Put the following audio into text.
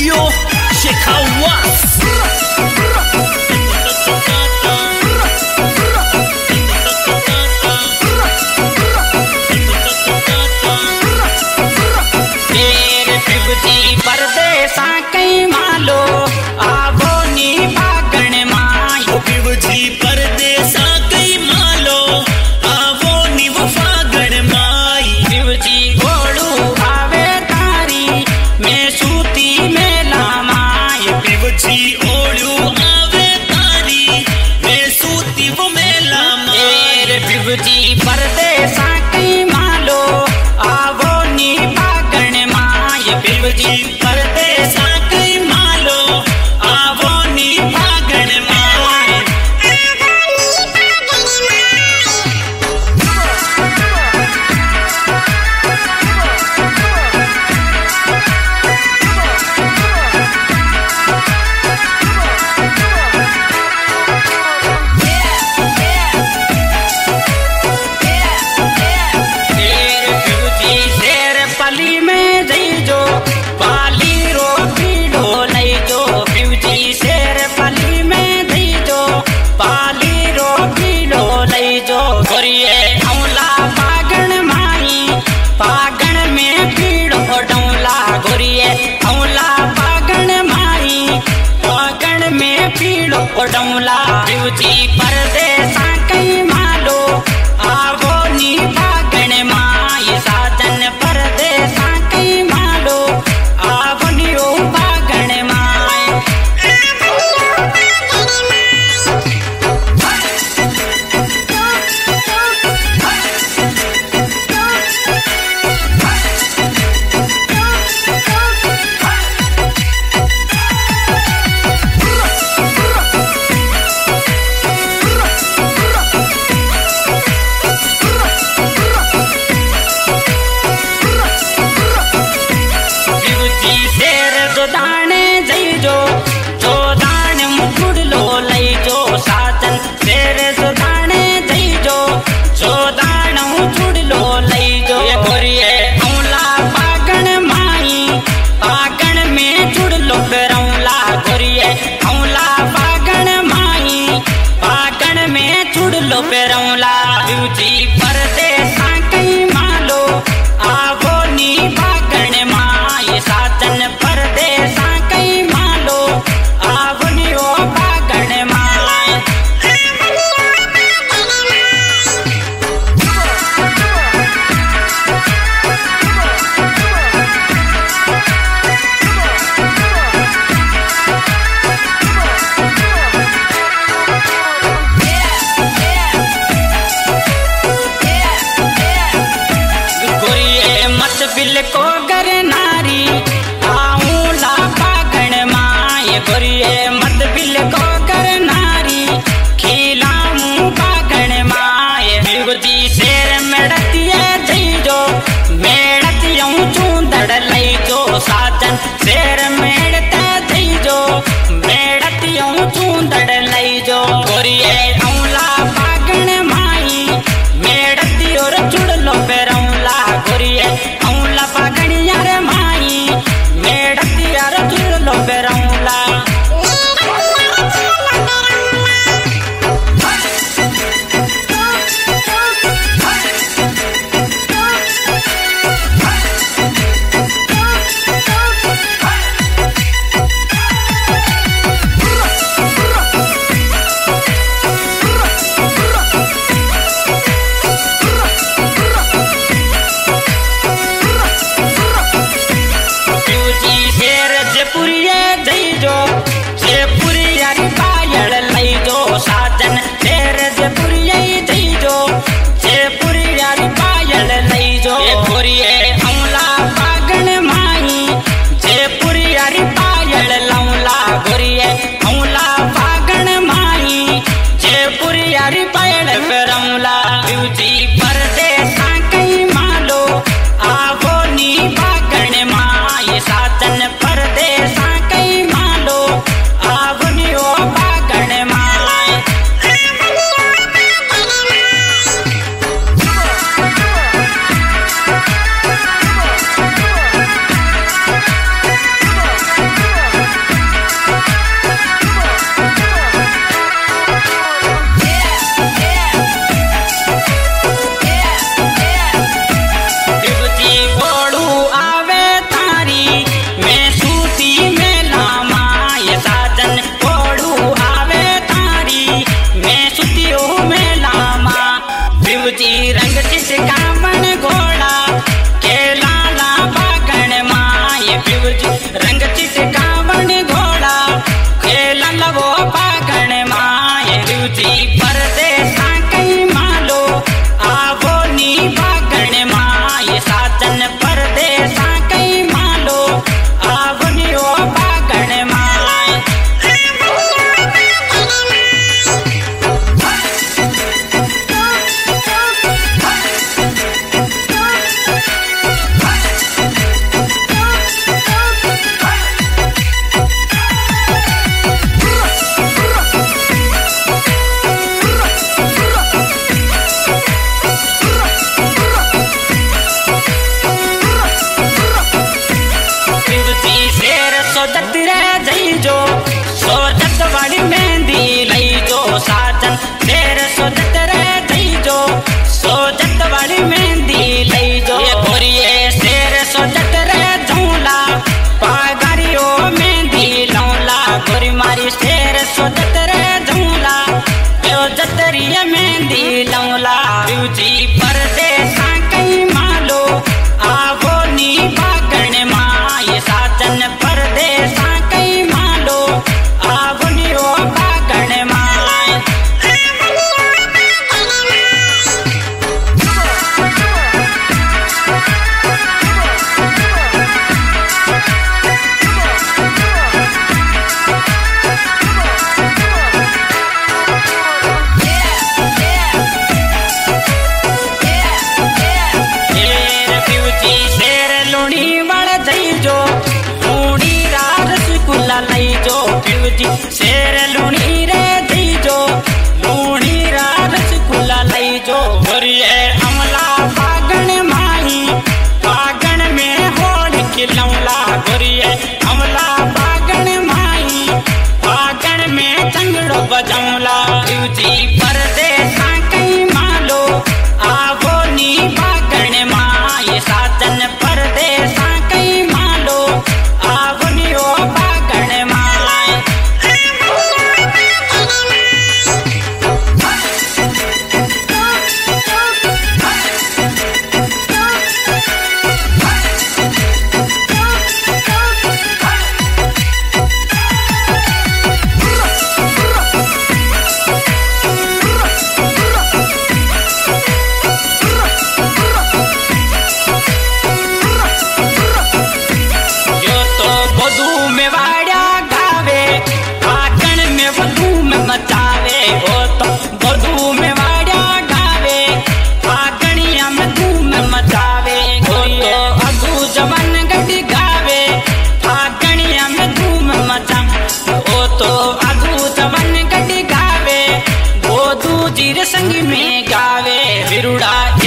Studio Shekawas. परदेसा कई मालो आवो नी भागण माई बिवजी परदेसा कई मालो आवो नी वो फागण माई बिवजी घोड़ू आवे तारी मैं सूती मेला माई बिवजी ओड़ू आवे तारी मैं सूती वो मेला माई बिवजी परदेसा कई मालो आवो नी भागण माई बिवजी परदेसा कई मालो आवो नी भागण माई बिवजी शेर पली में जई जो पाली रो पीड़ो लई जो बिवजी शेर पली में जई जो पाली रो पीड़ो लई जो गोरिए औला पागण माई पागण में पीड़ो डौला गोरिए औला पागण माई पागण में पीड़ो डौला बिवजी परदेसा कई मालो आवो नी पागण माई साजन परदेसा कई मालो आवो नी ओ पागण माई यो जतरिया मेहंदी लौला जी परदेसा कई मालो आवो नी बागण माँ ये साजन परदेसा कई मालो आवो नी ओ बागण माँ शेर लूणी रे दीजो लूणी रा रसगुल्ला लईजो गोरिये अमला फागण माई फागण में होड़ खिलौला गोरिये अमला फागण माई फागण में चंगड़ो बजौला जी परदेसा कई मालो आवो नी फागण माई साजन परदेसा कई मालो आवो नी ओ फागण माई संग में गावे विरुड़ा